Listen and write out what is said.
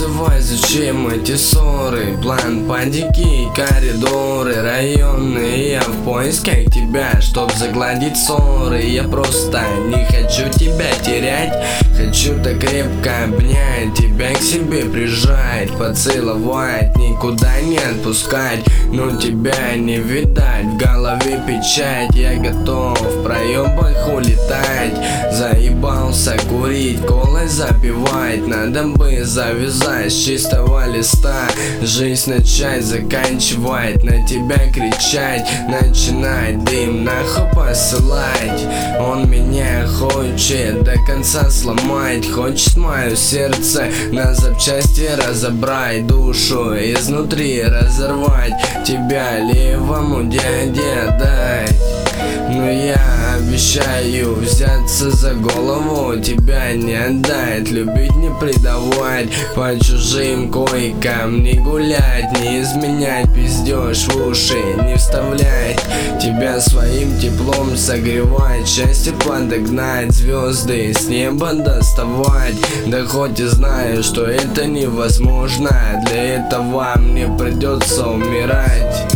называй, зачем эти ссоры? План по дикие коридоры районные. Я в поисках тебя, чтоб загладить ссоры. Я просто не хочу тебя терять. Хочу так крепко обнять, тебя к себе прижать, поцеловать, никуда не отпускать. Но тебя не видать, в голове печать. Я готов в проебах улетать. Заебался курить, колой запивать. Надо бы завязать с чистого листа. Жизнь начать заканчивать, на тебя кричать, начинать дым нахуй посылать. Он меня хочет до конца сломать, хочет мое сердце на запчасти разобрать, душу изнутри разорвать, тебя левому дяде отдать. Но я обещаю взяться за голову, тебя не отдать, любить не предавать, по чужим койкам не гулять, не изменять, пиздеж в уши не вставлять, тебя своим теплом согревать, счастье подогнать, звезды с неба доставать. Да хоть и знаю, что это невозможно, для этого мне придется умирать.